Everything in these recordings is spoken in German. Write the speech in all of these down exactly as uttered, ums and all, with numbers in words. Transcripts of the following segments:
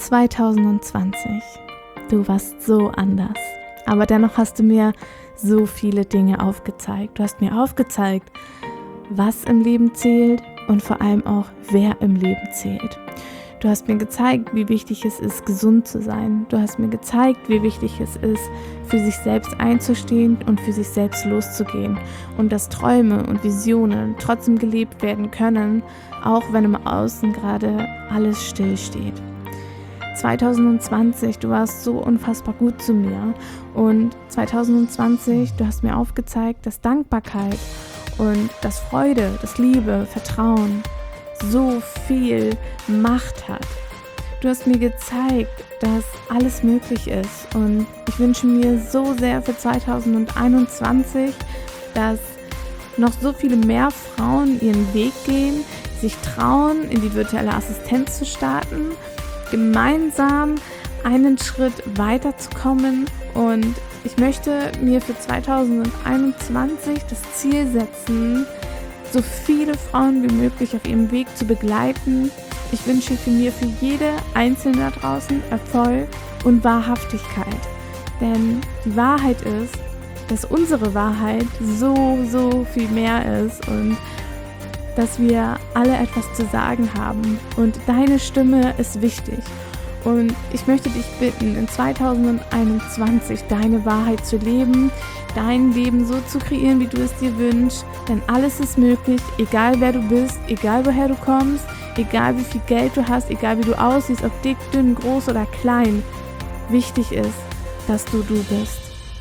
zwanzig zwanzig. Du warst so anders, aber dennoch hast du mir so viele Dinge aufgezeigt. Du hast mir aufgezeigt, was im Leben zählt und vor allem auch, wer im Leben zählt. Du hast mir gezeigt, wie wichtig es ist, gesund zu sein. Du hast mir gezeigt, wie wichtig es ist, für sich selbst einzustehen und für sich selbst loszugehen. Und dass Träume und Visionen trotzdem gelebt werden können, auch wenn im Außen gerade alles stillsteht. zwanzig zwanzig, du warst so unfassbar gut zu mir. Und zwanzig zwanzig, du hast mir aufgezeigt, dass Dankbarkeit und dass Freude, dass Liebe, Vertrauen so viel Macht hat. Du hast mir gezeigt, dass alles möglich ist, und ich wünsche mir so sehr für zwanzig einundzwanzig, dass noch so viele mehr Frauen ihren Weg gehen, sich trauen, in die virtuelle Assistenz zu starten, gemeinsam einen Schritt weiterzukommen. Und ich möchte mir für zwanzig einundzwanzig das Ziel setzen, so viele Frauen wie möglich auf ihrem Weg zu begleiten. Ich wünsche für mir, für jede Einzelne da draußen Erfolg und Wahrhaftigkeit. Denn die Wahrheit ist, dass unsere Wahrheit so, so viel mehr ist und dass wir alle etwas zu sagen haben. Und deine Stimme ist wichtig. Und ich möchte dich bitten, in zwanzig einundzwanzig deine Wahrheit zu leben, dein Leben so zu kreieren, wie du es dir wünschst. Denn alles ist möglich, egal wer du bist, egal woher du kommst, egal wie viel Geld du hast, egal wie du aussiehst, ob dick, dünn, groß oder klein. Wichtig ist, dass du du bist.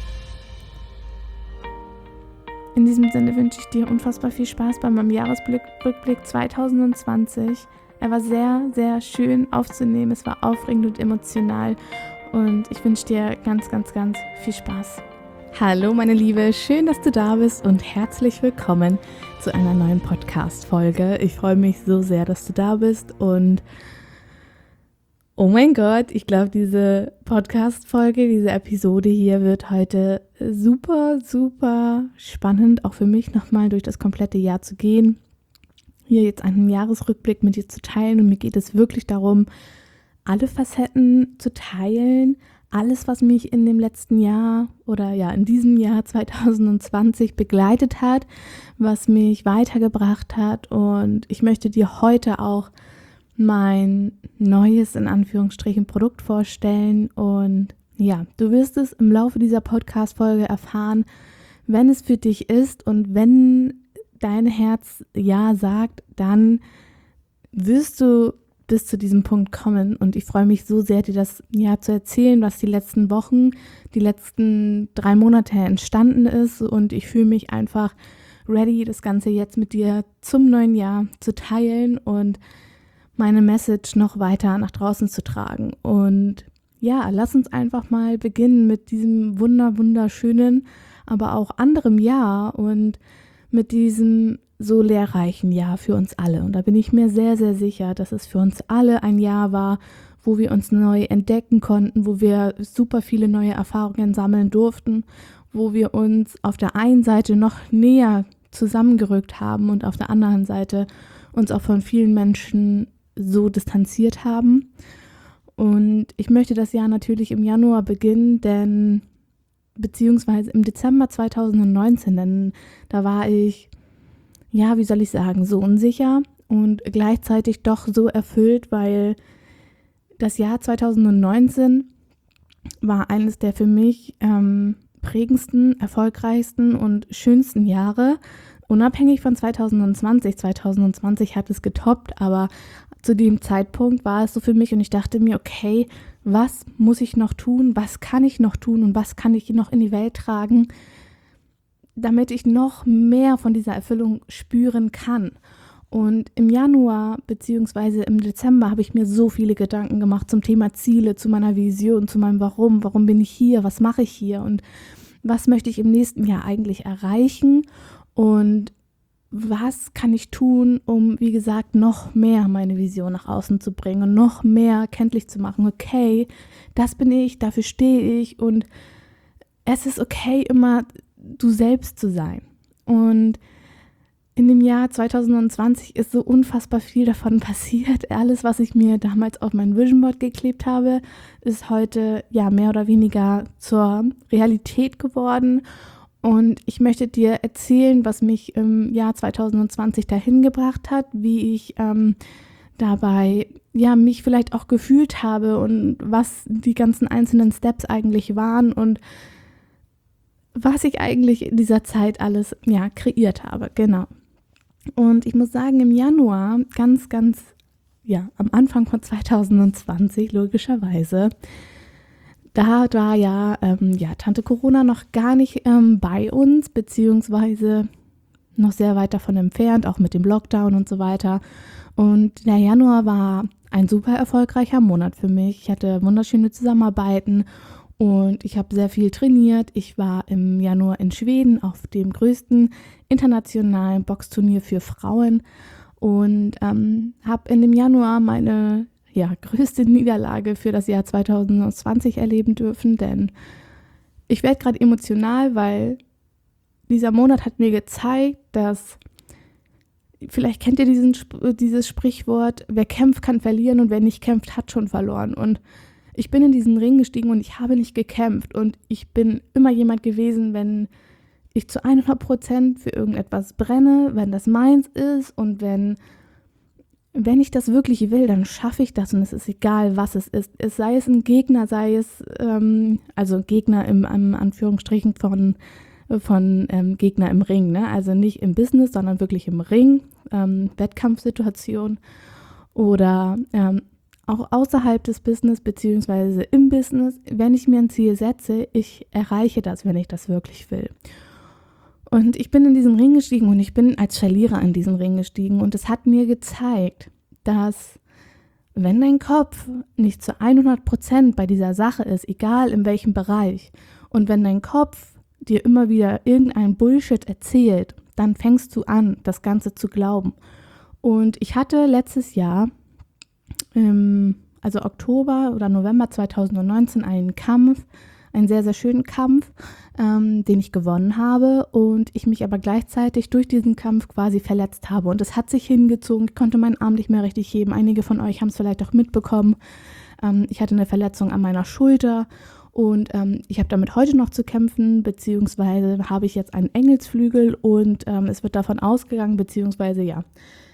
In diesem Sinne wünsche ich dir unfassbar viel Spaß bei meinem Jahresrückblick zwanzig zwanzig. Er war sehr, sehr schön aufzunehmen, es war aufregend und emotional, und ich wünsche dir ganz, ganz, ganz viel Spaß. Hallo meine Liebe, schön, dass du da bist und herzlich willkommen zu einer neuen Podcast-Folge. Ich freue mich so sehr, dass du da bist, und oh mein Gott, ich glaube, diese Podcast-Folge, diese Episode hier wird heute super, super spannend, auch für mich nochmal durch das komplette Jahr zu gehen, hier jetzt einen Jahresrückblick mit dir zu teilen, und mir geht es wirklich darum, alle Facetten zu teilen, alles, was mich in dem letzten Jahr oder ja in diesem Jahr zwanzig zwanzig begleitet hat, was mich weitergebracht hat, und ich möchte dir heute auch mein neues, in Anführungsstrichen, Produkt vorstellen. Und ja, du wirst es im Laufe dieser Podcast-Folge erfahren, wenn es für dich ist, und wenn dein Herz ja sagt, dann wirst du bis zu diesem Punkt kommen. Und ich freue mich so sehr, dir das ja zu erzählen, was die letzten Wochen, die letzten drei Monate entstanden ist. Und ich fühle mich einfach ready, das Ganze jetzt mit dir zum neuen Jahr zu teilen und meine Message noch weiter nach draußen zu tragen. Und ja, lass uns einfach mal beginnen mit diesem wunder, wunderschönen, aber auch anderem Jahr und mit diesem so lehrreichen Jahr für uns alle. Und da bin ich mir sehr, sehr sicher, dass es für uns alle ein Jahr war, wo wir uns neu entdecken konnten, wo wir super viele neue Erfahrungen sammeln durften, wo wir uns auf der einen Seite noch näher zusammengerückt haben und auf der anderen Seite uns auch von vielen Menschen so distanziert haben. Und ich möchte das Jahr natürlich im Januar beginnen, denn beziehungsweise im Dezember zwanzig neunzehn, denn da war ich, ja, wie soll ich sagen, so unsicher und gleichzeitig doch so erfüllt, weil das Jahr zwanzig neunzehn war eines der für mich ähm, prägendsten, erfolgreichsten und schönsten Jahre, unabhängig von zwanzig zwanzig. zwanzig zwanzig hat es getoppt, aber zu dem Zeitpunkt war es so für mich, und ich dachte mir, okay, was muss ich noch tun, was kann ich noch tun und was kann ich noch in die Welt tragen, damit ich noch mehr von dieser Erfüllung spüren kann. Und im Januar bzw. im Dezember habe ich mir so viele Gedanken gemacht zum Thema Ziele, zu meiner Vision, zu meinem Warum, warum bin ich hier, was mache ich hier und was möchte ich im nächsten Jahr eigentlich erreichen und was kann ich tun, um, wie gesagt, noch mehr meine Vision nach außen zu bringen und noch mehr kenntlich zu machen. Okay, das bin ich, dafür stehe ich, und es ist okay, immer du selbst zu sein. Und in dem Jahr zwanzig zwanzig ist so unfassbar viel davon passiert. Alles, was ich mir damals auf mein Vision Board geklebt habe, ist heute ja mehr oder weniger zur Realität geworden. Und ich möchte dir erzählen, was mich im Jahr zwanzig zwanzig dahin gebracht hat, wie ich ähm, dabei ja mich vielleicht auch gefühlt habe und was die ganzen einzelnen Steps eigentlich waren und was ich eigentlich in dieser Zeit alles ja kreiert habe. Genau. Und ich muss sagen, im Januar, ganz, ganz, ja, am Anfang von zwanzig zwanzig, logischerweise, da war ja, ähm, ja Tante Corona noch gar nicht ähm, bei uns, beziehungsweise noch sehr weit davon entfernt, auch mit dem Lockdown und so weiter. Und der Januar war ein super erfolgreicher Monat für mich. Ich hatte wunderschöne Zusammenarbeiten und ich habe sehr viel trainiert. Ich war im Januar in Schweden auf dem größten internationalen Boxturnier für Frauen und ähm, habe in dem Januar meine ja, größte Niederlage für das Jahr zwanzig zwanzig erleben dürfen, denn ich werde gerade emotional, weil dieser Monat hat mir gezeigt, dass, vielleicht kennt ihr diesen, dieses Sprichwort, wer kämpft, kann verlieren und wer nicht kämpft, hat schon verloren. Und ich bin in diesen Ring gestiegen und ich habe nicht gekämpft und ich bin immer jemand gewesen, wenn ich zu hundert Prozent für irgendetwas brenne, wenn das meins ist und wenn Wenn ich das wirklich will, dann schaffe ich das und es ist egal, was es ist. Es sei es ein Gegner, sei es, ähm, also Gegner im, im Anführungsstrichen von, von ähm, Gegner im Ring, ne? Also nicht im Business, sondern wirklich im Ring, ähm, Wettkampfsituation oder ähm, auch außerhalb des Business beziehungsweise im Business. Wenn ich mir ein Ziel setze, ich erreiche das, wenn ich das wirklich will. Und ich bin in diesen Ring gestiegen und ich bin als Verlierer in diesen Ring gestiegen und es hat mir gezeigt, dass wenn dein Kopf nicht zu hundert Prozent bei dieser Sache ist, egal in welchem Bereich, und wenn dein Kopf dir immer wieder irgendein Bullshit erzählt, dann fängst du an, das Ganze zu glauben. Und ich hatte letztes Jahr, im, also Oktober oder November zwanzig neunzehn, einen Kampf, einen sehr, sehr schönen Kampf, ähm, den ich gewonnen habe und ich mich aber gleichzeitig durch diesen Kampf quasi verletzt habe. Und es hat sich hingezogen, ich konnte meinen Arm nicht mehr richtig heben. Einige von euch haben es vielleicht auch mitbekommen. Ähm, ich hatte eine Verletzung an meiner Schulter und ähm, ich habe damit heute noch zu kämpfen, beziehungsweise habe ich jetzt einen Engelsflügel und ähm, es wird davon ausgegangen, beziehungsweise ja,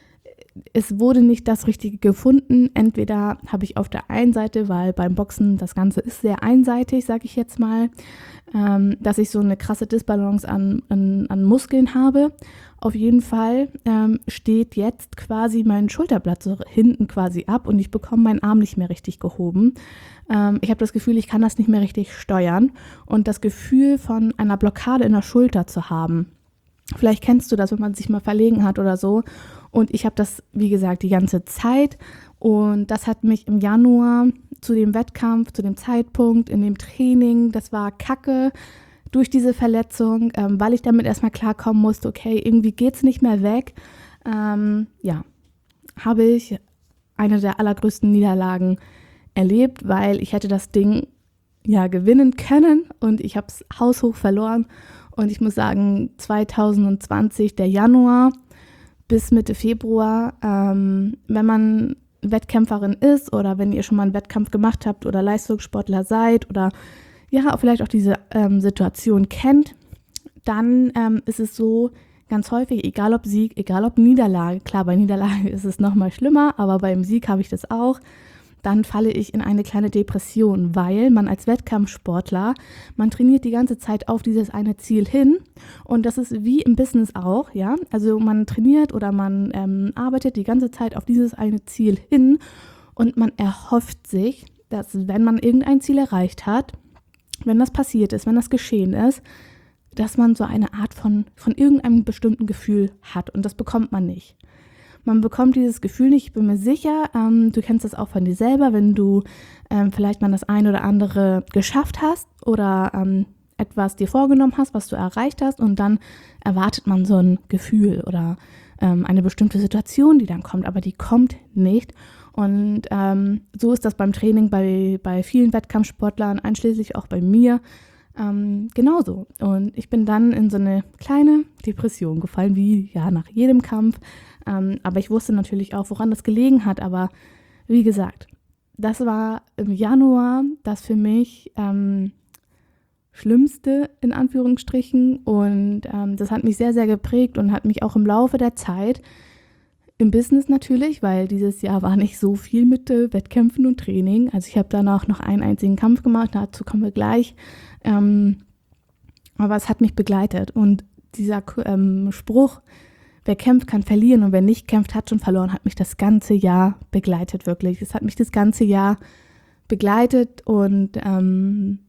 es wurde nicht das Richtige gefunden. Entweder habe ich auf der einen Seite, weil beim Boxen das Ganze ist sehr einseitig, sage ich jetzt mal, ähm, dass ich so eine krasse Disbalance an, an, an Muskeln habe. Auf jeden Fall ähm, steht jetzt quasi mein Schulterblatt so hinten quasi ab und ich bekomme meinen Arm nicht mehr richtig gehoben. Ähm, ich habe das Gefühl, ich kann das nicht mehr richtig steuern und das Gefühl von einer Blockade in der Schulter zu haben. Vielleicht kennst du das, wenn man sich mal verlegen hat oder so. Und ich habe das, wie gesagt, die ganze Zeit. Und das hat mich im Januar zu dem Wettkampf, zu dem Zeitpunkt, in dem Training, das war Kacke durch diese Verletzung, ähm, weil ich damit erstmal klarkommen musste, okay, irgendwie geht's nicht mehr weg. Ähm, ja, habe ich eine der allergrößten Niederlagen erlebt, weil ich hätte das Ding ja gewinnen können und ich habe es haushoch verloren. Und ich muss sagen, zwanzig zwanzig, der Januar bis Mitte Februar, ähm, wenn man Wettkämpferin ist oder wenn ihr schon mal einen Wettkampf gemacht habt oder Leistungssportler seid oder ja, vielleicht auch diese ähm, Situation kennt, dann ähm, ist es so ganz häufig, egal ob Sieg, egal ob Niederlage, klar, bei Niederlage ist es nochmal schlimmer, aber beim Sieg habe ich das auch, dann falle ich in eine kleine Depression, weil man als Wettkampfsportler, man trainiert die ganze Zeit auf dieses eine Ziel hin und das ist wie im Business auch, ja, also man trainiert oder man ähm, arbeitet die ganze Zeit auf dieses eine Ziel hin und man erhofft sich, dass wenn man irgendein Ziel erreicht hat, wenn das passiert ist, wenn das geschehen ist, dass man so eine Art von, von irgendeinem bestimmten Gefühl hat und das bekommt man nicht. Man bekommt dieses Gefühl nicht, ich bin mir sicher, ähm, du kennst das auch von dir selber, wenn du ähm, vielleicht mal das ein oder andere geschafft hast oder ähm, etwas dir vorgenommen hast, was du erreicht hast und dann erwartet man so ein Gefühl oder ähm, eine bestimmte Situation, die dann kommt, aber die kommt nicht. Und ähm, so ist das beim Training bei, bei vielen Wettkampfsportlern, einschließlich auch bei mir. ähm, genauso. Und ich bin dann in so eine kleine Depression gefallen, wie ja nach jedem Kampf. Ähm, aber ich wusste natürlich auch, woran das gelegen hat. Aber wie gesagt, das war im Januar das für mich ähm, Schlimmste in Anführungsstrichen. Und ähm, das hat mich sehr, sehr geprägt und hat mich auch im Laufe der Zeit im Business natürlich, weil dieses Jahr war nicht so viel mit äh, Wettkämpfen und Training. Also ich habe danach noch einen einzigen Kampf gemacht, dazu kommen wir gleich. Ähm, aber es hat mich begleitet. Und dieser ähm, Spruch, wer kämpft, kann verlieren und wer nicht kämpft, hat schon verloren, hat mich das ganze Jahr begleitet, wirklich. Es hat mich das ganze Jahr begleitet und ähm,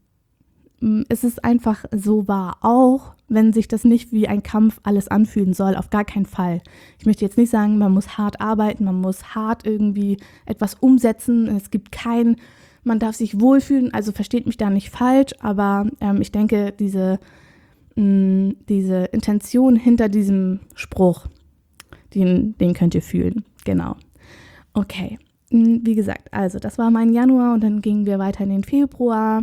es ist einfach so wahr, auch wenn sich das nicht wie ein Kampf alles anfühlen soll, auf gar keinen Fall. Ich möchte jetzt nicht sagen, man muss hart arbeiten, man muss hart irgendwie etwas umsetzen. Es gibt kein, man darf sich wohlfühlen, also versteht mich da nicht falsch, aber ähm, ich denke, diese, mh, diese Intention hinter diesem Spruch, den, den könnt ihr fühlen, genau. Okay, wie gesagt, also das war mein Januar und dann gingen wir weiter in den Februar,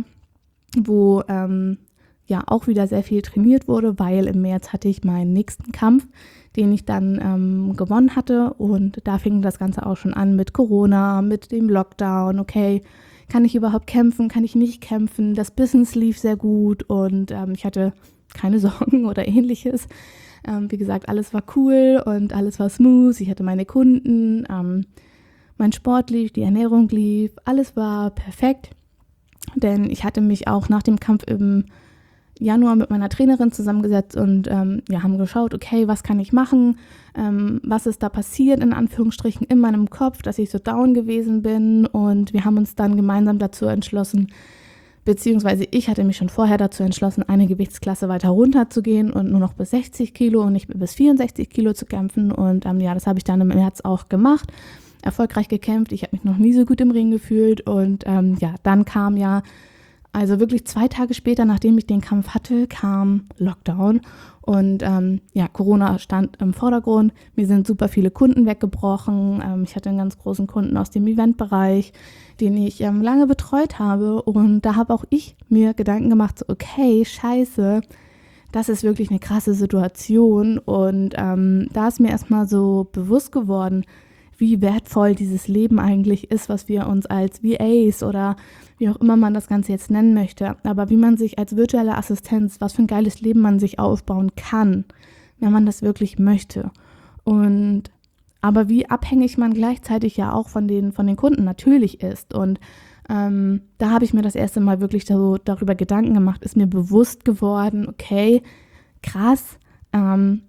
wo ähm, ja auch wieder sehr viel trainiert wurde, weil im März hatte ich meinen nächsten Kampf, den ich dann ähm, gewonnen hatte und da fing das Ganze auch schon an mit Corona, mit dem Lockdown, okay, kann ich überhaupt kämpfen, kann ich nicht kämpfen, das Business lief sehr gut und ähm, ich hatte keine Sorgen oder ähnliches. Ähm, wie gesagt, alles war cool und alles war smooth, ich hatte meine Kunden, ähm, mein Sport lief, die Ernährung lief, alles war perfekt. Denn ich hatte mich auch nach dem Kampf im Januar mit meiner Trainerin zusammengesetzt und ähm, ja, haben geschaut, okay, was kann ich machen, ähm, was ist da passiert, in Anführungsstrichen, in meinem Kopf, dass ich so down gewesen bin und wir haben uns dann gemeinsam dazu entschlossen, beziehungsweise ich hatte mich schon vorher dazu entschlossen, eine Gewichtsklasse weiter runter zu gehen und nur noch bis sechzig Kilo und nicht bis vierundsechzig Kilo zu kämpfen und ähm, ja, das habe ich dann im März auch gemacht. Erfolgreich gekämpft, ich habe mich noch nie so gut im Ring gefühlt und ähm, ja, dann kam ja, also wirklich zwei Tage später, nachdem ich den Kampf hatte, kam Lockdown und ähm, ja, Corona stand im Vordergrund, mir sind super viele Kunden weggebrochen, ähm, ich hatte einen ganz großen Kunden aus dem Eventbereich, den ich ähm, lange betreut habe und da habe auch ich mir Gedanken gemacht, so, okay, scheiße, das ist wirklich eine krasse Situation und ähm, da ist mir erstmal so bewusst geworden, wie wertvoll dieses Leben eigentlich ist, was wir uns als V As oder wie auch immer man das Ganze jetzt nennen möchte, aber wie man sich als virtuelle Assistenz, was für ein geiles Leben man sich aufbauen kann, wenn man das wirklich möchte. Und aber wie abhängig man gleichzeitig ja auch von den, von den Kunden natürlich ist. Und ähm, da habe ich mir das erste Mal wirklich so darüber Gedanken gemacht, ist mir bewusst geworden, okay, krass, ähm,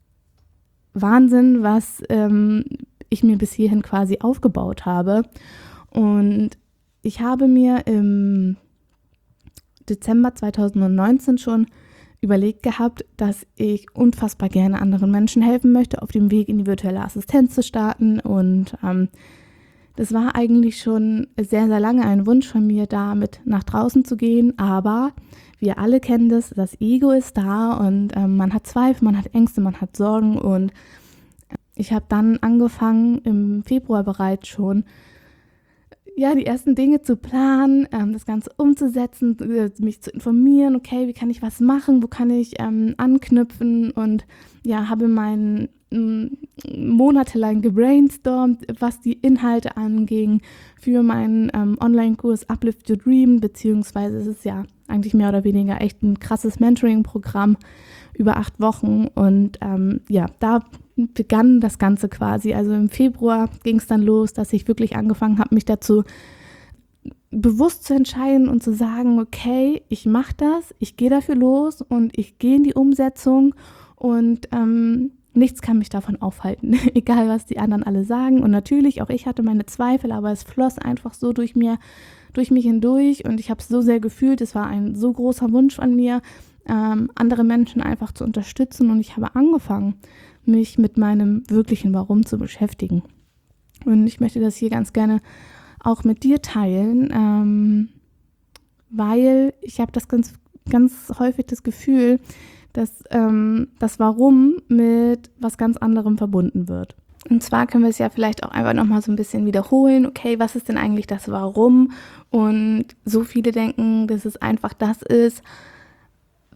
Wahnsinn, was ähm, ich mir bis hierhin quasi aufgebaut habe. Und ich habe mir im Dezember zweitausendneunzehn schon überlegt gehabt, dass ich unfassbar gerne anderen Menschen helfen möchte, auf dem Weg in die virtuelle Assistenz zu starten. Und ähm, das war eigentlich schon sehr, sehr lange ein Wunsch von mir, damit nach draußen zu gehen. Aber wir alle kennen das, das Ego ist da und ähm, man hat Zweifel, man hat Ängste, man hat Sorgen und ich habe dann angefangen, im Februar bereits schon, ja, die ersten Dinge zu planen, ähm, das Ganze umzusetzen, äh, mich zu informieren, okay, wie kann ich was machen, wo kann ich ähm, anknüpfen und ja, habe meinen m, monatelang gebrainstormt, was die Inhalte anging für meinen ähm, Online-Kurs Uplift Your Dream, beziehungsweise es ist ja eigentlich mehr oder weniger echt ein krasses Mentoring-Programm über acht Wochen und ähm, ja, da begann das Ganze quasi. Also im Februar ging es dann los, dass ich wirklich angefangen habe, mich dazu bewusst zu entscheiden und zu sagen, okay, ich mache das, ich gehe dafür los und ich gehe in die Umsetzung und ähm, nichts kann mich davon aufhalten, egal was die anderen alle sagen. Und natürlich, auch ich hatte meine Zweifel, aber es floss einfach so durch mir, durch mich hindurch und ich habe es so sehr gefühlt. Es war ein so großer Wunsch von mir, ähm, andere Menschen einfach zu unterstützen und ich habe angefangen, mich mit meinem wirklichen Warum zu beschäftigen. Und ich möchte das hier ganz gerne auch mit dir teilen, ähm, weil ich habe das ganz, ganz häufig das Gefühl, dass ähm, das Warum mit was ganz anderem verbunden wird. Und zwar können wir es ja vielleicht auch einfach nochmal so ein bisschen wiederholen. Okay, was ist denn eigentlich das Warum? Und so viele denken, dass es einfach das ist,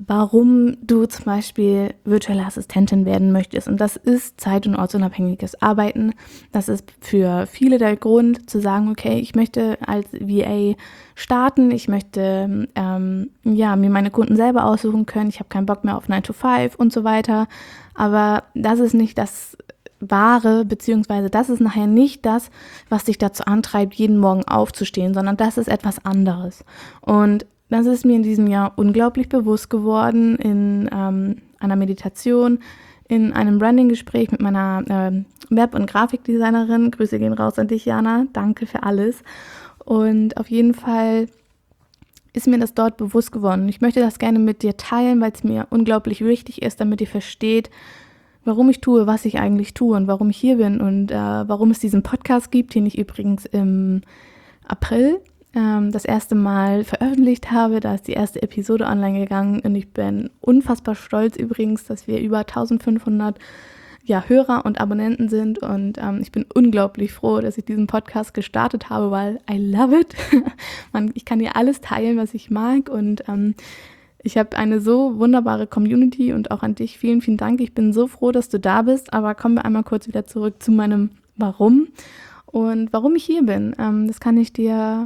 warum du zum Beispiel virtuelle Assistentin werden möchtest. Und das ist zeit- und ortsunabhängiges Arbeiten. Das ist für viele der Grund, zu sagen, okay, ich möchte als V A starten, ich möchte ähm, ja, mir meine Kunden selber aussuchen können, ich habe keinen Bock mehr auf nine to five und so weiter. Aber das ist nicht das Wahre, beziehungsweise das ist nachher nicht das, was dich dazu antreibt, jeden Morgen aufzustehen, sondern das ist etwas anderes. Und das ist mir in diesem Jahr unglaublich bewusst geworden in ähm, einer Meditation, in einem Branding-Gespräch mit meiner ähm, Web- und Grafikdesignerin. Grüße gehen raus an dich, Jana. Danke für alles. Und auf jeden Fall ist mir das dort bewusst geworden. Ich möchte das gerne mit dir teilen, weil es mir unglaublich wichtig ist, damit ihr versteht, warum ich tue, was ich eigentlich tue und warum ich hier bin und äh, warum es diesen Podcast gibt, den ich übrigens im April das erste Mal veröffentlicht habe. Da ist die erste Episode online gegangen und ich bin unfassbar stolz übrigens, dass wir über eintausendfünfhundert ja, Hörer und Abonnenten sind und ähm, ich bin unglaublich froh, dass ich diesen Podcast gestartet habe, weil I love it. Man, ich kann hier alles teilen, was ich mag und ähm, ich habe eine so wunderbare Community und auch an dich vielen, vielen Dank. Ich bin so froh, dass du da bist, aber kommen wir einmal kurz wieder zurück zu meinem Warum und warum ich hier bin. Ähm, das kann ich dir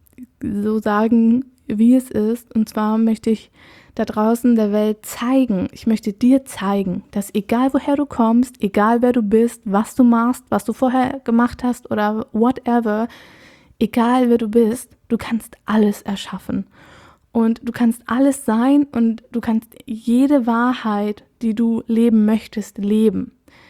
so sagen, wie es ist. Und zwar möchte ich da draußen der Welt zeigen, ich möchte dir zeigen, dass egal woher du kommst, egal wer du bist, was du machst, was du vorher gemacht hast oder whatever, egal wer du bist, du kannst alles erschaffen. Und du kannst alles sein und du kannst jede Wahrheit, die du leben möchtest, leben.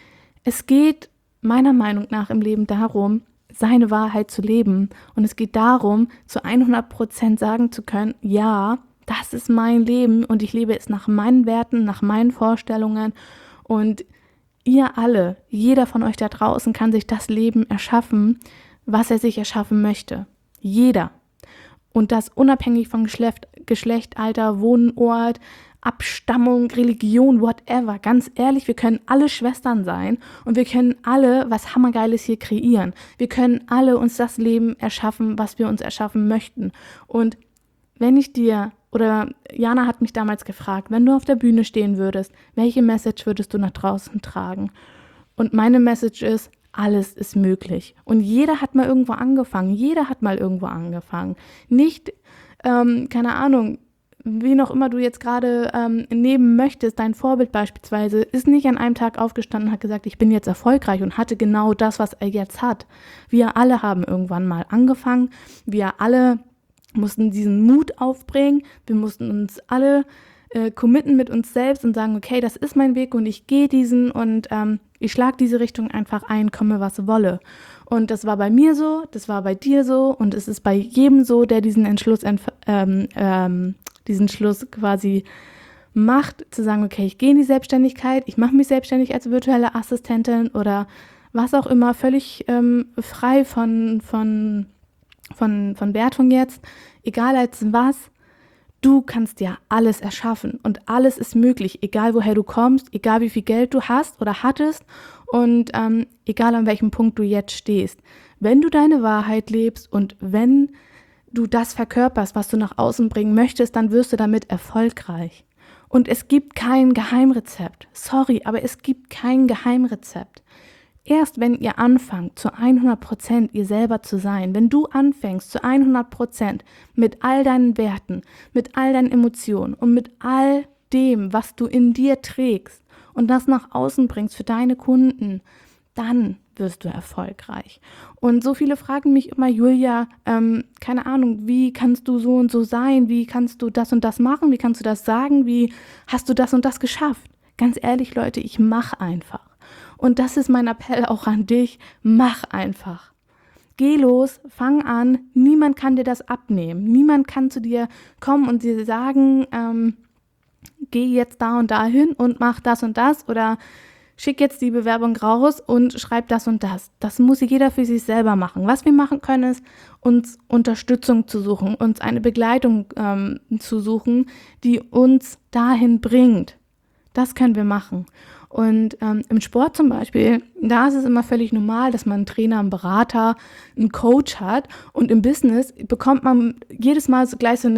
Es geht meiner Meinung nach im Leben darum, seine Wahrheit zu leben. Und es geht darum, zu hundert Prozent sagen zu können, ja, das ist mein Leben und ich lebe es nach meinen Werten, nach meinen Vorstellungen. Und ihr alle, jeder von euch da draußen kann sich das Leben erschaffen, was er sich erschaffen möchte. Jeder. Und das unabhängig von Geschlecht, Geschlecht, Alter, Wohnort, Abstammung, Religion, whatever. Ganz ehrlich, wir können alle Schwestern sein und wir können alle was Hammergeiles hier kreieren. Wir können alle uns das Leben erschaffen, was wir uns erschaffen möchten. Und wenn ich dir, oder Jana hat mich damals gefragt, wenn du auf der Bühne stehen würdest, welche Message würdest du nach draußen tragen? Und meine Message ist, alles ist möglich. Und jeder hat mal irgendwo angefangen. Jeder hat mal irgendwo angefangen. Nicht, ähm, keine Ahnung, wen auch immer du jetzt gerade ähm, nehmen möchtest, dein Vorbild beispielsweise, ist nicht an einem Tag aufgestanden und hat gesagt, ich bin jetzt erfolgreich und hatte genau das, was er jetzt hat. Wir alle haben irgendwann mal angefangen. Wir alle mussten diesen Mut aufbringen. Wir mussten uns alle äh, committen mit uns selbst und sagen, okay, das ist mein Weg und ich gehe diesen und ähm, ich schlage diese Richtung einfach ein, komme was wolle. Und das war bei mir so, das war bei dir so und es ist bei jedem so, der diesen Entschluss entf- ähm, ähm, diesen Schluss quasi macht, zu sagen, okay, ich gehe in die Selbstständigkeit, ich mache mich selbstständig als virtuelle Assistentin oder was auch immer, völlig ähm, frei von, von, von, von Wertung jetzt, egal als was, du kannst ja alles erschaffen und alles ist möglich, egal woher du kommst, egal wie viel Geld du hast oder hattest und ähm, egal an welchem Punkt du jetzt stehst. Wenn du deine Wahrheit lebst und wenn du das verkörperst, was du nach außen bringen möchtest, dann wirst du damit erfolgreich. Und es gibt kein Geheimrezept. Sorry, aber es gibt kein Geheimrezept. Erst wenn ihr anfangt, zu hundert Prozent ihr selber zu sein, wenn du anfängst, zu hundert Prozent mit all deinen Werten, mit all deinen Emotionen und mit all dem, was du in dir trägst und das nach außen bringst für deine Kunden, dann wirst du erfolgreich. Und so viele fragen mich immer, Julia, ähm, keine Ahnung, wie kannst du so und so sein? Wie kannst du das und das machen? Wie kannst du das sagen? Wie hast du das und das geschafft? Ganz ehrlich, Leute, ich mache einfach. Und das ist mein Appell auch an dich, mach einfach. Geh los, fang an, niemand kann dir das abnehmen. Niemand kann zu dir kommen und dir sagen, ähm, geh jetzt da und da hin und mach das und das oder schick jetzt die Bewerbung raus und schreib das und das. Das muss jeder für sich selber machen. Was wir machen können, ist, uns Unterstützung zu suchen, uns eine Begleitung ähm, zu suchen, die uns dahin bringt. Das können wir machen. Und ähm, im Sport zum Beispiel, da ist es immer völlig normal, dass man einen Trainer, einen Berater, einen Coach hat. Und im Business bekommt man jedes Mal so gleich so eine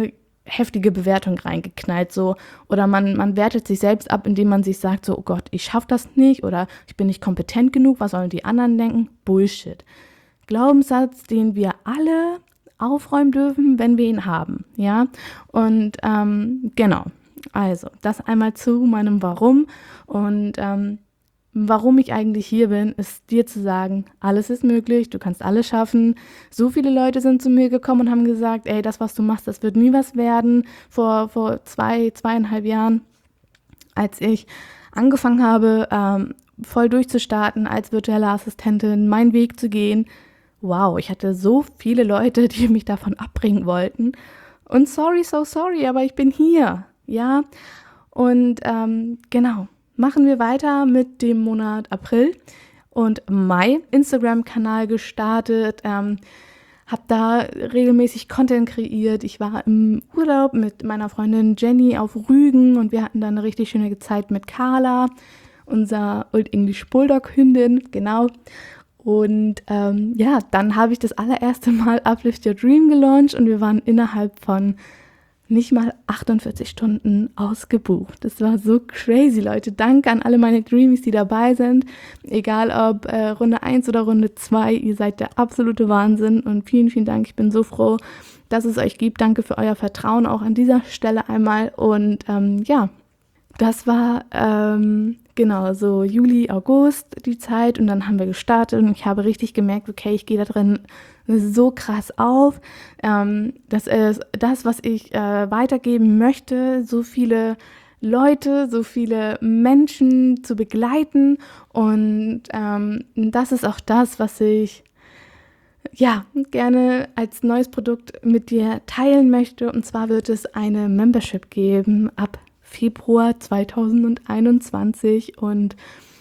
heftige Bewertung reingeknallt, so, oder man, man wertet sich selbst ab, indem man sich sagt, so, oh Gott, ich schaffe das nicht oder ich bin nicht kompetent genug, was sollen die anderen denken? Bullshit. Glaubenssatz, den wir alle aufräumen dürfen, wenn wir ihn haben, ja, und ähm, genau, also, das einmal zu meinem Warum und ähm, warum ich eigentlich hier bin, ist dir zu sagen, alles ist möglich, du kannst alles schaffen. So viele Leute sind zu mir gekommen und haben gesagt, ey, das, was du machst, das wird nie was werden. Vor, vor zwei, zweieinhalb Jahren, als ich angefangen habe, ähm, voll durchzustarten als virtuelle Assistentin, meinen Weg zu gehen. Wow, ich hatte so viele Leute, die mich davon abbringen wollten. Und sorry, so sorry, aber ich bin hier, ja. Und ähm, genau. Machen wir weiter mit dem Monat April und Mai. Instagram-Kanal gestartet, ähm, habe da regelmäßig Content kreiert. Ich war im Urlaub mit meiner Freundin Jenny auf Rügen und wir hatten da eine richtig schöne Zeit mit Carla, unser Old English Bulldog Hündin, genau. Und ähm, ja, dann habe ich das allererste Mal Uplift Your Dream gelauncht und wir waren innerhalb von nicht mal achtundvierzig Stunden ausgebucht. Das war so crazy, Leute. Danke an alle meine Dreamies, die dabei sind. Egal ob äh, Runde eins oder Runde zwei, ihr seid der absolute Wahnsinn. Und vielen, vielen Dank. Ich bin so froh, dass es euch gibt. Danke für euer Vertrauen auch an dieser Stelle einmal. Und ähm, ja, das war ähm, genau so Juli, August die Zeit. Und dann haben wir gestartet und ich habe richtig gemerkt, okay, ich gehe da drin so krass auf. Ähm, das ist das, was ich äh, weitergeben möchte, so viele Leute, so viele Menschen zu begleiten und ähm, das ist auch das, was ich ja gerne als neues Produkt mit dir teilen möchte und zwar wird es eine Membership geben ab Februar zweitausendeinundzwanzig und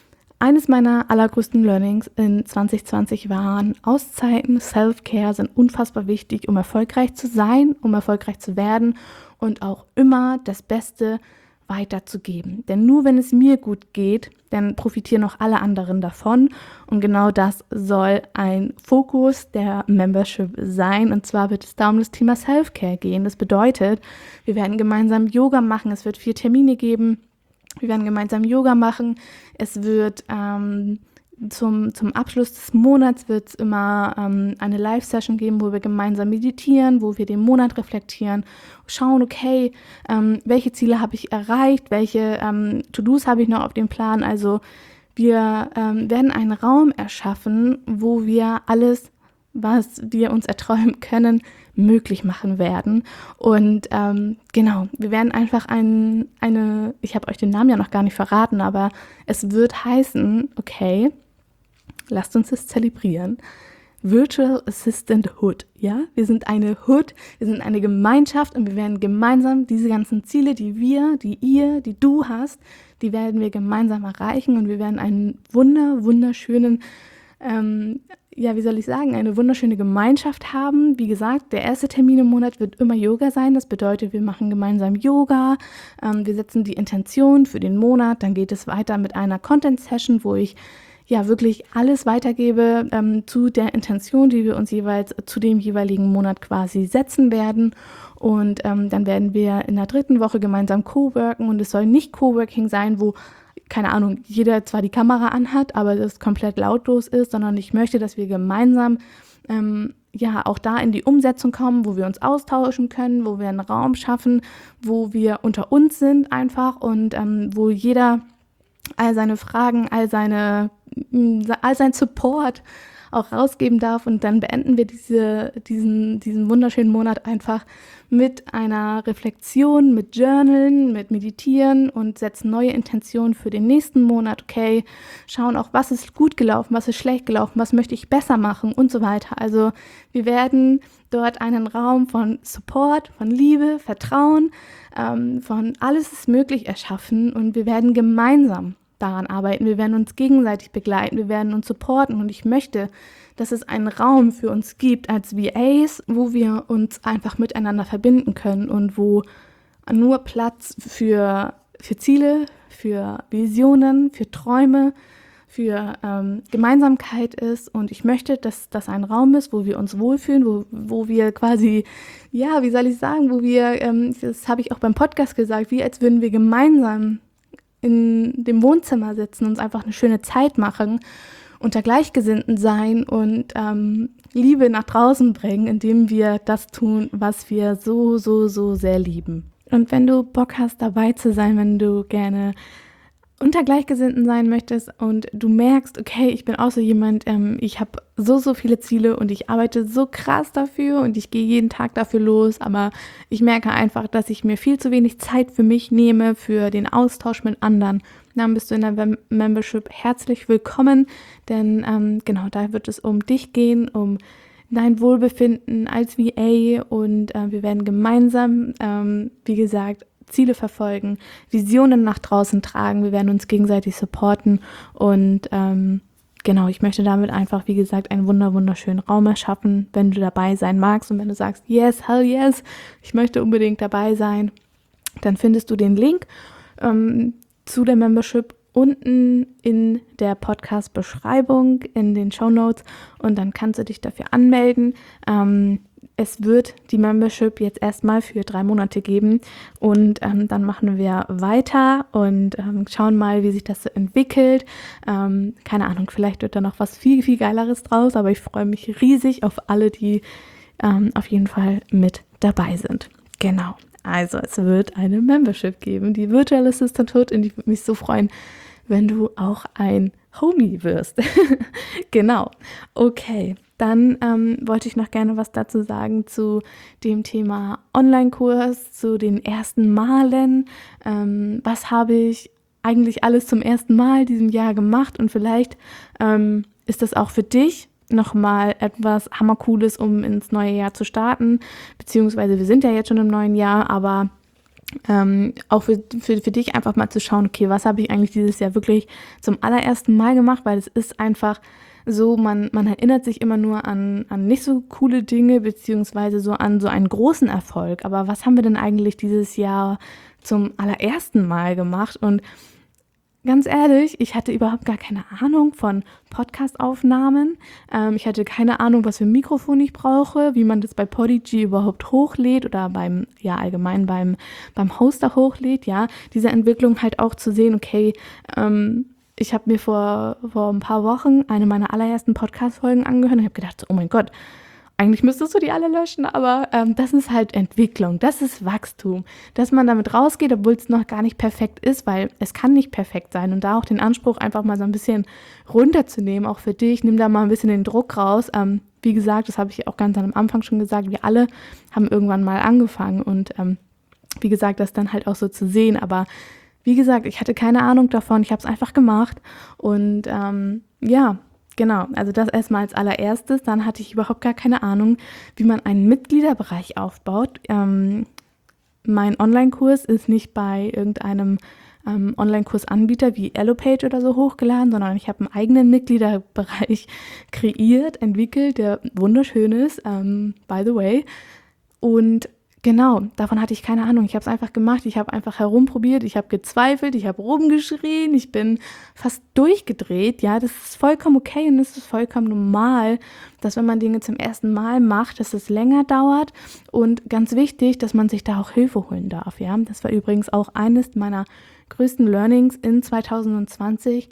eines meiner allergrößten Learnings in zwanzig zwanzig waren, Auszeiten, Self-Care sind unfassbar wichtig, um erfolgreich zu sein, um erfolgreich zu werden und auch immer das Beste weiterzugeben. Denn nur wenn es mir gut geht, dann profitieren auch alle anderen davon. Und genau das soll ein Fokus der Membership sein. Und zwar wird es da um das Thema Self-Care gehen. Das bedeutet, wir werden gemeinsam Yoga machen, es wird vier Termine geben. Wir werden gemeinsam Yoga machen. Es wird ähm, zum, zum Abschluss des Monats wird es immer ähm, eine Live-Session geben, wo wir gemeinsam meditieren, wo wir den Monat reflektieren, schauen, okay, ähm, welche Ziele habe ich erreicht, welche ähm, To-Dos habe ich noch auf dem Plan. Also wir ähm, werden einen Raum erschaffen, wo wir alles, was wir uns erträumen können, möglich machen werden. Und ähm, genau, wir werden einfach ein, eine, ich habe euch den Namen ja noch gar nicht verraten, aber es wird heißen, okay, lasst uns das zelebrieren. Virtual Assistant Hood, ja? Wir sind eine Hood, wir sind eine Gemeinschaft und wir werden gemeinsam diese ganzen Ziele, die wir, die ihr, die du hast, die werden wir gemeinsam erreichen und wir werden einen wunder, wunderschönen ähm, ja, wie soll ich sagen, eine wunderschöne Gemeinschaft haben. Wie gesagt, der erste Termin im Monat wird immer Yoga sein. Das bedeutet, wir machen gemeinsam Yoga. Ähm, wir setzen die Intention für den Monat. Dann geht es weiter mit einer Content-Session, wo ich ja wirklich alles weitergebe ähm, zu der Intention, die wir uns jeweils zu dem jeweiligen Monat quasi setzen werden. Und ähm, dann werden wir in der dritten Woche gemeinsam co-worken. Und es soll nicht Coworking sein, wo keine Ahnung, jeder zwar die Kamera anhat, aber das komplett lautlos ist, sondern ich möchte, dass wir gemeinsam ähm, ja auch da in die Umsetzung kommen, wo wir uns austauschen können, wo wir einen Raum schaffen, wo wir unter uns sind einfach und ähm, wo jeder all seine Fragen, all seine, all sein Support auch rausgeben darf und dann beenden wir diese, diesen, diesen wunderschönen Monat einfach mit einer Reflexion, mit Journalen, mit Meditieren und setzen neue Intentionen für den nächsten Monat, okay, schauen auch, was ist gut gelaufen, was ist schlecht gelaufen, was möchte ich besser machen und so weiter. Also wir werden dort einen Raum von Support, von Liebe, Vertrauen, ähm, von alles ist möglich erschaffen und wir werden gemeinsam daran arbeiten, wir werden uns gegenseitig begleiten, wir werden uns supporten und ich möchte, dass es einen Raum für uns gibt als V As, wo wir uns einfach miteinander verbinden können und wo nur Platz für, für Ziele, für Visionen, für Träume, für ähm, Gemeinsamkeit ist und ich möchte, dass das ein Raum ist, wo wir uns wohlfühlen, wo, wo wir quasi, ja, wie soll ich sagen, wo wir, ähm, das habe ich auch beim Podcast gesagt, wie als würden wir gemeinsam in dem Wohnzimmer sitzen und uns einfach eine schöne Zeit machen, unter Gleichgesinnten sein und ähm, Liebe nach draußen bringen, indem wir das tun, was wir so, so, so sehr lieben. Und wenn du Bock hast, dabei zu sein, wenn du gerne unter Gleichgesinnten sein möchtest und du merkst, okay, ich bin auch so jemand, ähm, ich habe so, so viele Ziele und ich arbeite so krass dafür und ich gehe jeden Tag dafür los, aber ich merke einfach, dass ich mir viel zu wenig Zeit für mich nehme, für den Austausch mit anderen. Dann bist du in der Mem- Membership herzlich willkommen, denn ähm, genau, da wird es um dich gehen, um dein Wohlbefinden als V A und äh, wir werden gemeinsam, ähm, wie gesagt, Ziele verfolgen, Visionen nach draußen tragen, wir werden uns gegenseitig supporten und ähm, genau, ich möchte damit einfach, wie gesagt, einen wunder wunderschönen Raum erschaffen, wenn du dabei sein magst und wenn du sagst, yes, hell yes, ich möchte unbedingt dabei sein, dann findest du den Link ähm, zu der Membership unten in der Podcast-Beschreibung, in den Shownotes und dann kannst du dich dafür anmelden. Ähm, Es wird die Membership jetzt erstmal für drei Monate geben und ähm, dann machen wir weiter und ähm, schauen mal, wie sich das so entwickelt. Ähm, keine Ahnung, vielleicht wird da noch was viel, viel Geileres draus, aber ich freue mich riesig auf alle, die ähm, auf jeden Fall mit dabei sind. Genau, also es wird eine Membership geben, die virtuelle Sisterhood, und ich würde mich so freuen, wenn du auch ein Homie wirst. Genau, okay. Dann ähm, wollte ich noch gerne was dazu sagen zu dem Thema Online-Kurs, zu den ersten Malen. Ähm, was habe ich eigentlich alles zum ersten Mal diesem Jahr gemacht? Und vielleicht ähm, ist das auch für dich nochmal etwas Hammercooles, um ins neue Jahr zu starten. Beziehungsweise wir sind ja jetzt schon im neuen Jahr, aber ähm, auch für, für, für dich einfach mal zu schauen, okay, was habe ich eigentlich dieses Jahr wirklich zum allerersten Mal gemacht? Weil es ist einfach so, man, man erinnert sich immer nur an, an nicht so coole Dinge, beziehungsweise so an so einen großen Erfolg. Aber was haben wir denn eigentlich dieses Jahr zum allerersten Mal gemacht? Und ganz ehrlich, ich hatte überhaupt gar keine Ahnung von Podcast-Aufnahmen. Ähm, ich hatte keine Ahnung, was für ein Mikrofon ich brauche, wie man das bei Podigy überhaupt hochlädt oder beim, ja allgemein beim, beim Hoster hochlädt. Ja, diese Entwicklung halt auch zu sehen, okay, ähm, ich habe mir vor, vor ein paar Wochen eine meiner allerersten Podcast-Folgen angehört und habe gedacht, so, oh mein Gott, eigentlich müsstest du die alle löschen, aber ähm, das ist halt Entwicklung, das ist Wachstum, dass man damit rausgeht, obwohl es noch gar nicht perfekt ist, weil es kann nicht perfekt sein und da auch den Anspruch einfach mal so ein bisschen runterzunehmen, auch für dich, nimm da mal ein bisschen den Druck raus. Ähm, wie gesagt, das habe ich auch ganz am Anfang schon gesagt, wir alle haben irgendwann mal angefangen und ähm, wie gesagt, das dann halt auch so zu sehen, aber wie gesagt, ich hatte keine Ahnung davon, ich habe es einfach gemacht und ähm, ja, genau, also das erstmal als allererstes. Dann hatte ich überhaupt gar keine Ahnung, wie man einen Mitgliederbereich aufbaut. Ähm, mein Online-Kurs ist nicht bei irgendeinem ähm, Online-Kursanbieter wie Elopage oder so hochgeladen, sondern ich habe einen eigenen Mitgliederbereich kreiert, entwickelt, der wunderschön ist, ähm, by the way. Und genau, davon hatte ich keine Ahnung. Ich habe es einfach gemacht, ich habe einfach herumprobiert, ich habe gezweifelt, ich habe rumgeschrien, ich bin fast durchgedreht. Ja, das ist vollkommen okay und es ist vollkommen normal, dass wenn man Dinge zum ersten Mal macht, dass es länger dauert und ganz wichtig, dass man sich da auch Hilfe holen darf. Ja, das war übrigens auch eines meiner größten Learnings in zwanzig zwanzig.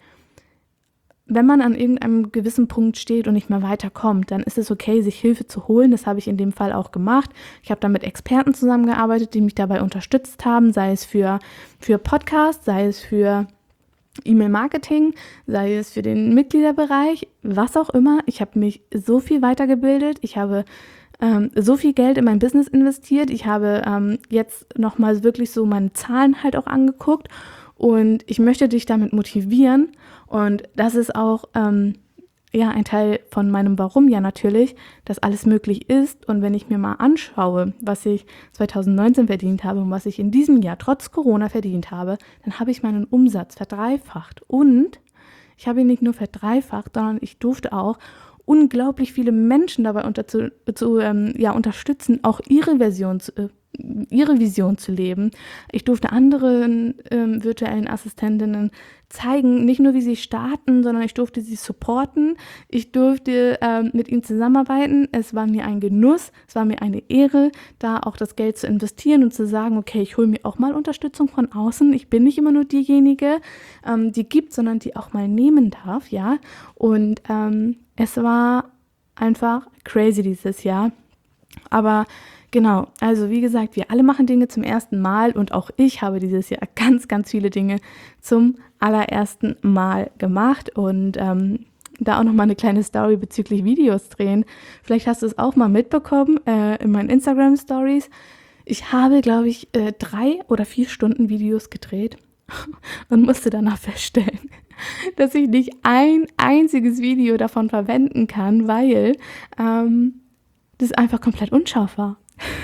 Wenn man an irgendeinem gewissen Punkt steht und nicht mehr weiterkommt, dann ist es okay, sich Hilfe zu holen. Das habe ich in dem Fall auch gemacht. Ich habe da mit Experten zusammengearbeitet, die mich dabei unterstützt haben, sei es für, für Podcasts, sei es für E-Mail-Marketing, sei es für den Mitgliederbereich, was auch immer. Ich habe mich so viel weitergebildet. Ich habe ähm, so viel Geld in mein Business investiert. Ich habe ähm, jetzt nochmal wirklich so meine Zahlen halt auch angeguckt und ich möchte dich damit motivieren. Und das ist auch ähm, ja ein Teil von meinem Warum ja natürlich, dass alles möglich ist. Und wenn ich mir mal anschaue, was ich zwanzig neunzehn verdient habe und was ich in diesem Jahr trotz Corona verdient habe, dann habe ich meinen Umsatz verdreifacht. Und ich habe ihn nicht nur verdreifacht, sondern ich durfte auch unglaublich viele Menschen dabei unter, zu, zu, ähm, ja, unterstützen, auch ihre Version zu, äh, ihre Vision zu leben. Ich durfte anderen ähm, virtuellen Assistentinnen zeigen, nicht nur wie sie starten, sondern ich durfte sie supporten. Ich durfte ähm, mit ihnen zusammenarbeiten. Es war mir ein Genuss, es war mir eine Ehre, da auch das Geld zu investieren und zu sagen, okay, ich hole mir auch mal Unterstützung von außen. Ich bin nicht immer nur diejenige, ähm, die gibt, sondern die auch mal nehmen darf, ja. Und ähm, es war einfach crazy dieses Jahr. Aber genau, also wie gesagt, wir alle machen Dinge zum ersten Mal und auch ich habe dieses Jahr ganz, ganz viele Dinge zum allerersten Mal gemacht und ähm, da auch nochmal eine kleine Story bezüglich Videos drehen. Vielleicht hast du es auch mal mitbekommen äh, in meinen Instagram-Stories. Ich habe, glaube ich, äh, drei oder vier Stunden Videos gedreht und musste danach feststellen, dass ich nicht ein einziges Video davon verwenden kann, weil ähm, das einfach komplett unscharf war.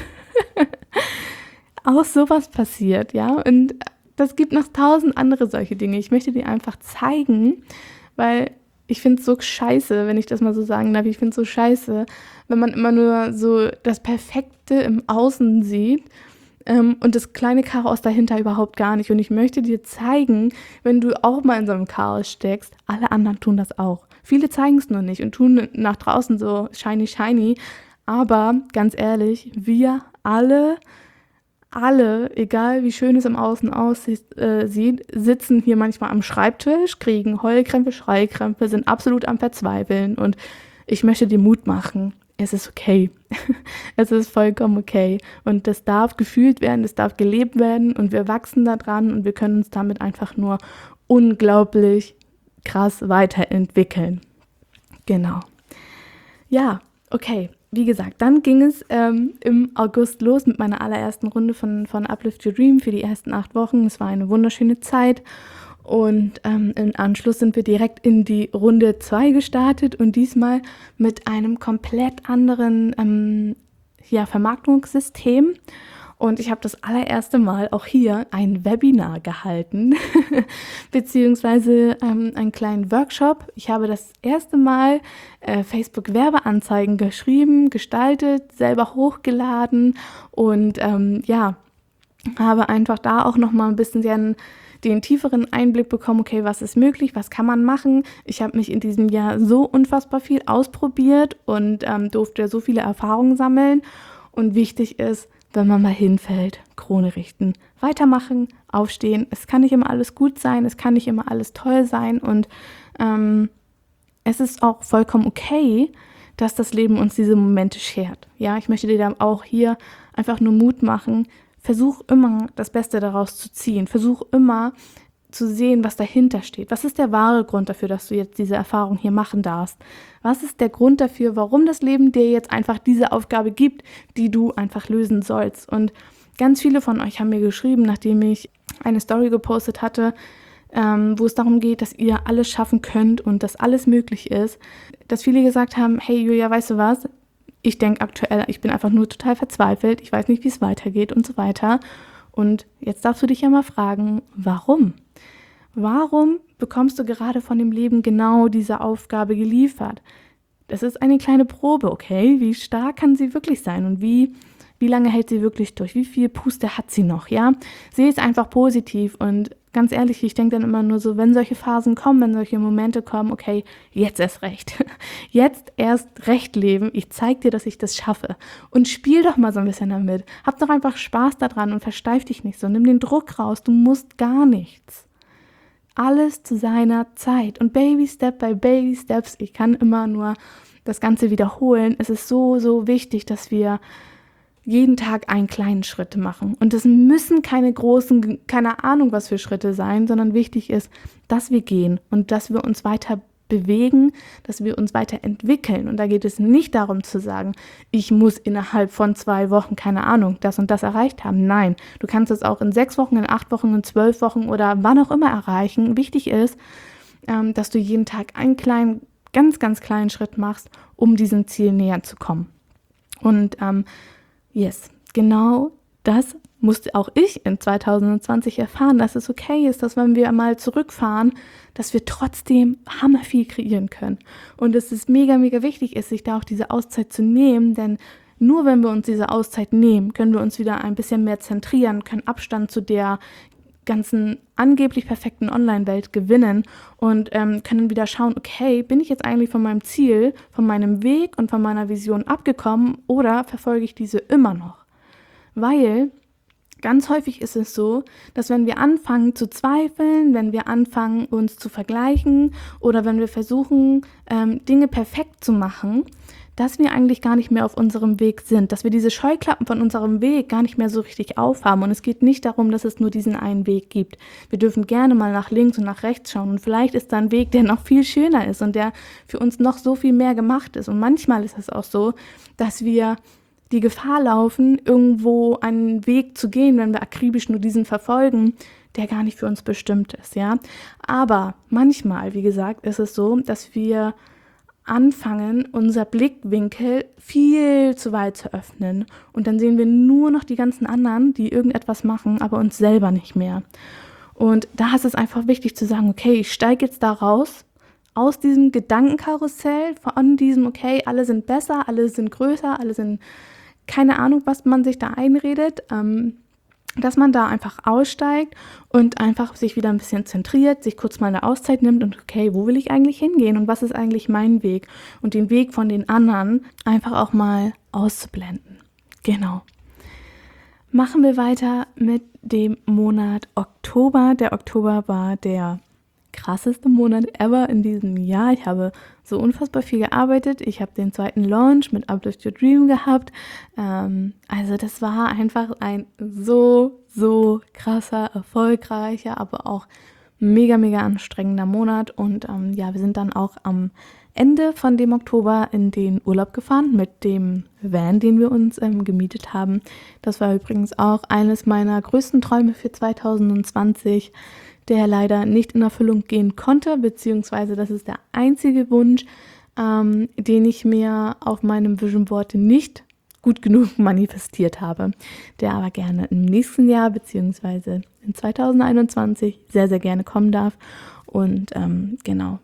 Auch sowas passiert, ja, und das gibt noch tausend andere solche Dinge. Ich möchte dir einfach zeigen, weil ich finde es so scheiße, wenn ich das mal so sagen darf, ich finde es so scheiße, wenn man immer nur so das Perfekte im Außen sieht ähm, und das kleine Chaos dahinter überhaupt gar nicht. Und ich möchte dir zeigen, wenn du auch mal in so einem Chaos steckst, alle anderen tun das auch. Viele zeigen es nur nicht und tun nach draußen so shiny, shiny, aber ganz ehrlich, wir alle Alle, egal wie schön es im Außen aussieht, äh, sieht, sitzen hier manchmal am Schreibtisch, kriegen Heulkrämpfe, Schreikrämpfe, sind absolut am Verzweifeln und ich möchte dir Mut machen. Es ist okay. Es ist vollkommen okay und das darf gefühlt werden, das darf gelebt werden und wir wachsen da dran und wir können uns damit einfach nur unglaublich krass weiterentwickeln. Genau. Ja, okay. Wie gesagt, dann ging es ähm, im August los mit meiner allerersten Runde von, von Uplift Your Dream für die ersten acht Wochen. Es war eine wunderschöne Zeit und ähm, im Anschluss sind wir direkt in die Runde zwei gestartet und diesmal mit einem komplett anderen ähm, ja, Vermarktungssystem. Und ich habe das allererste Mal auch hier ein Webinar gehalten, beziehungsweise ähm, einen kleinen Workshop. Ich habe das erste Mal äh, Facebook-Werbeanzeigen geschrieben, gestaltet, selber hochgeladen und ähm, ja, habe einfach da auch nochmal ein bisschen den, den tieferen Einblick bekommen, okay, was ist möglich, was kann man machen. Ich habe mich in diesem Jahr so unfassbar viel ausprobiert und ähm, durfte so viele Erfahrungen sammeln. Und wichtig ist, wenn man mal hinfällt, Krone richten, weitermachen, aufstehen. Es kann nicht immer alles gut sein, es kann nicht immer alles toll sein und ähm, es ist auch vollkommen okay, dass das Leben uns diese Momente schert. Ja, ich möchte dir da auch hier einfach nur Mut machen. Versuch immer, das Beste daraus zu ziehen. Versuch immer zu sehen, was dahinter steht. Was ist der wahre Grund dafür, dass du jetzt diese Erfahrung hier machen darfst? Was ist der Grund dafür, warum das Leben dir jetzt einfach diese Aufgabe gibt, die du einfach lösen sollst? Und ganz viele von euch haben mir geschrieben, nachdem ich eine Story gepostet hatte, ähm, wo es darum geht, dass ihr alles schaffen könnt und dass alles möglich ist, dass viele gesagt haben, hey Julia, weißt du was? Ich denke aktuell, ich bin einfach nur total verzweifelt, ich weiß nicht, wie es weitergeht und so weiter. Und jetzt darfst du dich ja mal fragen, warum? Warum bekommst du gerade von dem Leben genau diese Aufgabe geliefert? Das ist eine kleine Probe, okay? Wie stark kann sie wirklich sein und wie, wie lange hält sie wirklich durch? Wie viel Puste hat sie noch, ja? Sehe es einfach positiv und ganz ehrlich, ich denke dann immer nur so, wenn solche Phasen kommen, wenn solche Momente kommen, okay, jetzt erst recht. Jetzt erst recht leben. Ich zeig dir, dass ich das schaffe. Und spiel doch mal so ein bisschen damit. Hab doch einfach Spaß daran und versteif dich nicht so. Nimm den Druck raus. Du musst gar nichts. Alles zu seiner Zeit und Baby Step by Baby Steps. Ich kann immer nur das Ganze wiederholen. Es ist so, so wichtig, dass wir jeden Tag einen kleinen Schritt machen. Und es müssen keine großen, keine Ahnung was für Schritte sein, sondern wichtig ist, dass wir gehen und dass wir uns weiter bewegen, dass wir uns weiterentwickeln. Und da geht es nicht darum zu sagen, ich muss innerhalb von zwei Wochen, keine Ahnung, das und das erreicht haben. Nein, du kannst es auch in sechs Wochen, in acht Wochen, in zwölf Wochen oder wann auch immer erreichen. Wichtig ist, ähm, dass du jeden Tag einen kleinen, ganz, ganz kleinen Schritt machst, um diesem Ziel näher zu kommen. Und ähm, yes, genau das musste auch ich in zwanzig zwanzig erfahren, dass es okay ist, dass wenn wir mal zurückfahren, dass wir trotzdem hammerviel kreieren können. Und dass es mega, mega wichtig ist, sich da auch diese Auszeit zu nehmen, denn nur wenn wir uns diese Auszeit nehmen, können wir uns wieder ein bisschen mehr zentrieren, können Abstand zu der ganzen angeblich perfekten Online-Welt gewinnen und ähm, können wieder schauen, okay, bin ich jetzt eigentlich von meinem Ziel, von meinem Weg und von meiner Vision abgekommen oder verfolge ich diese immer noch? Weil ganz häufig ist es so, dass wenn wir anfangen zu zweifeln, wenn wir anfangen uns zu vergleichen oder wenn wir versuchen, ähm, Dinge perfekt zu machen, dass wir eigentlich gar nicht mehr auf unserem Weg sind, dass wir diese Scheuklappen von unserem Weg gar nicht mehr so richtig aufhaben. Und es geht nicht darum, dass es nur diesen einen Weg gibt. Wir dürfen gerne mal nach links und nach rechts schauen und vielleicht ist da ein Weg, der noch viel schöner ist und der für uns noch so viel mehr gemacht ist. Und manchmal ist es auch so, dass wir die Gefahr laufen, irgendwo einen Weg zu gehen, wenn wir akribisch nur diesen verfolgen, der gar nicht für uns bestimmt ist, ja. Aber manchmal, wie gesagt, ist es so, dass wir anfangen, unser Blickwinkel viel zu weit zu öffnen. Und dann sehen wir nur noch die ganzen anderen, die irgendetwas machen, aber uns selber nicht mehr. Und da ist es einfach wichtig zu sagen, okay, ich steige jetzt da raus, aus diesem Gedankenkarussell, von diesem, okay, alle sind besser, alle sind größer, alle sind, keine Ahnung, was man sich da einredet, ähm, dass man da einfach aussteigt und einfach sich wieder ein bisschen zentriert, sich kurz mal eine Auszeit nimmt und okay, wo will ich eigentlich hingehen und was ist eigentlich mein Weg? Und den Weg von den anderen einfach auch mal auszublenden. Genau. Machen wir weiter mit dem Monat Oktober. Der Oktober war der krasseste Monat ever in diesem Jahr. Ich habe so unfassbar viel gearbeitet. Ich habe den zweiten Launch mit Uplift Your Dream gehabt. Ähm, also das war einfach ein so, so krasser, erfolgreicher, aber auch mega, mega anstrengender Monat. Und ähm, ja, wir sind dann auch am Ende von dem Oktober in den Urlaub gefahren mit dem Van, den wir uns ähm, gemietet haben. Das war übrigens auch eines meiner größten Träume für zwanzig zwanzig, der leider nicht in Erfüllung gehen konnte, beziehungsweise das ist der einzige Wunsch, ähm, den ich mir auf meinem Vision Board nicht gut genug manifestiert habe, der aber gerne im nächsten Jahr, beziehungsweise in zwanzig einundzwanzig sehr, sehr gerne kommen darf. Und ähm, genau,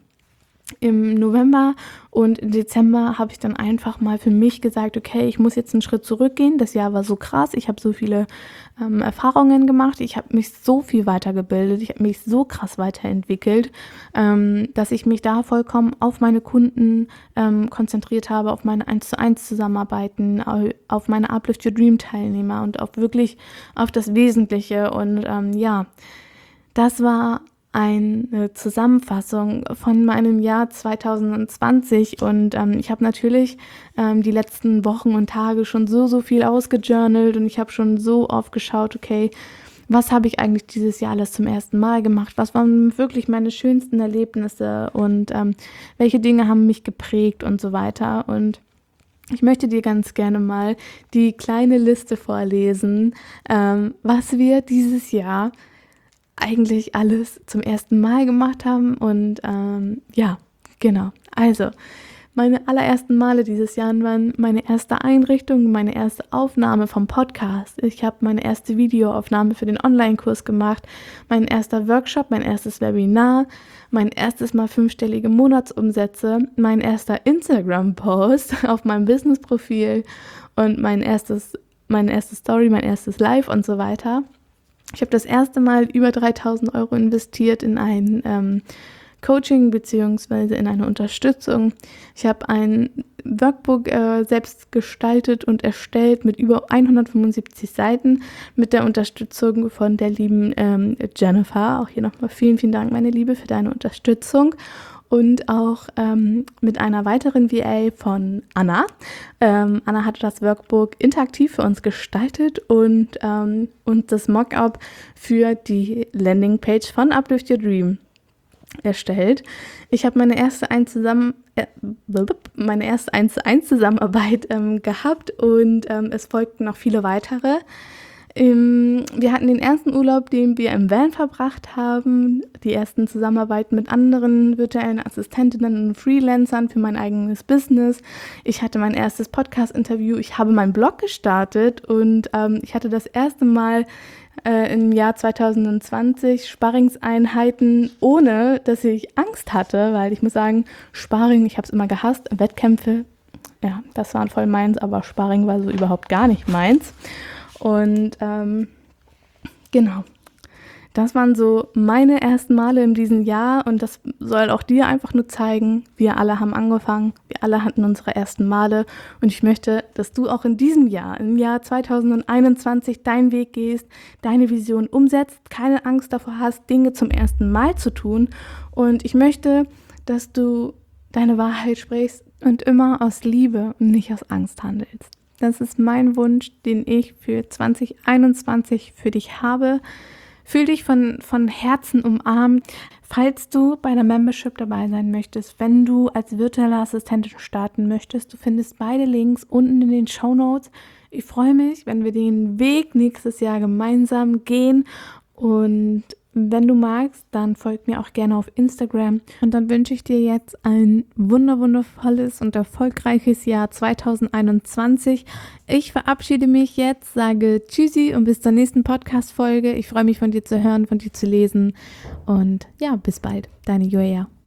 im November und im Dezember habe ich dann einfach mal für mich gesagt, okay, ich muss jetzt einen Schritt zurückgehen. Das Jahr war so krass, ich habe so viele ähm, Erfahrungen gemacht, ich habe mich so viel weitergebildet, ich habe mich so krass weiterentwickelt, ähm, dass ich mich da vollkommen auf meine Kunden ähm, konzentriert habe, auf meine eins zu eins Zusammenarbeiten, auf meine Uplift Your Dream Teilnehmer und auf wirklich auf das Wesentliche. Und ähm, ja, das war eine Zusammenfassung von meinem Jahr zwanzig zwanzig und ähm, ich habe natürlich ähm, die letzten Wochen und Tage schon so, so viel ausgejournalt und ich habe schon so oft geschaut, okay, was habe ich eigentlich dieses Jahr alles zum ersten Mal gemacht, was waren wirklich meine schönsten Erlebnisse und ähm, welche Dinge haben mich geprägt und so weiter. Und ich möchte dir ganz gerne mal die kleine Liste vorlesen, ähm, was wir dieses Jahr eigentlich alles zum ersten Mal gemacht haben und ähm, ja, genau. Also, meine allerersten Male dieses Jahr waren meine erste Einrichtung, meine erste Aufnahme vom Podcast. Ich habe meine erste Videoaufnahme für den Online-Kurs gemacht, mein erster Workshop, mein erstes Webinar, mein erstes Mal fünfstellige Monatsumsätze, mein erster Instagram-Post auf meinem Business-Profil und mein erstes, meine erste Story, mein erstes Live und so weiter. Ich habe das erste Mal über dreitausend Euro investiert in ein ähm, Coaching beziehungsweise in eine Unterstützung. Ich habe ein Workbook äh, selbst gestaltet und erstellt mit über hundertfünfundsiebzig Seiten mit der Unterstützung von der lieben ähm, Jennifer. Auch hier nochmal vielen, vielen Dank, meine Liebe, für deine Unterstützung. Und auch ähm, mit einer weiteren V A von Anna. Ähm, Anna hat das Workbook interaktiv für uns gestaltet und, ähm, und das Mockup für die Landingpage von Uplift Your Dream erstellt. Ich habe meine erste eins zusammen äh, meine erste eins zu eins Zusammenarbeit ähm, gehabt und ähm, es folgten noch viele weitere. Ähm, wir hatten den ersten Urlaub, den wir im Van verbracht haben, die ersten Zusammenarbeiten mit anderen virtuellen Assistentinnen und Freelancern für mein eigenes Business. Ich hatte mein erstes Podcast-Interview, ich habe meinen Blog gestartet und ähm, ich hatte das erste Mal äh, im Jahr zwanzig zwanzig Sparringseinheiten, ohne dass ich Angst hatte, weil ich muss sagen, Sparring, ich habe es immer gehasst, Wettkämpfe, ja, das waren voll meins, aber Sparring war so überhaupt gar nicht meins. Und ähm, genau, das waren so meine ersten Male in diesem Jahr und das soll auch dir einfach nur zeigen, wir alle haben angefangen, wir alle hatten unsere ersten Male und ich möchte, dass du auch in diesem Jahr, im Jahr zwanzig einundzwanzig, deinen Weg gehst, deine Vision umsetzt, keine Angst davor hast, Dinge zum ersten Mal zu tun und ich möchte, dass du deine Wahrheit sprichst und immer aus Liebe und nicht aus Angst handelst. Das ist mein Wunsch, den ich für zwanzig einundzwanzig für dich habe. Fühl dich von, von Herzen umarmt. Falls du bei der Membership dabei sein möchtest, wenn du als virtuelle Assistentin starten möchtest, du findest beide Links unten in den Shownotes. Ich freue mich, wenn wir den Weg nächstes Jahr gemeinsam gehen und wenn du magst, dann folg mir auch gerne auf Instagram. Und dann wünsche ich dir jetzt ein wunder wundervolles und erfolgreiches Jahr zwanzig einundzwanzig. Ich verabschiede mich jetzt, sage Tschüssi und bis zur nächsten Podcast-Folge. Ich freue mich, von dir zu hören, von dir zu lesen. Und ja, bis bald. Deine Julia.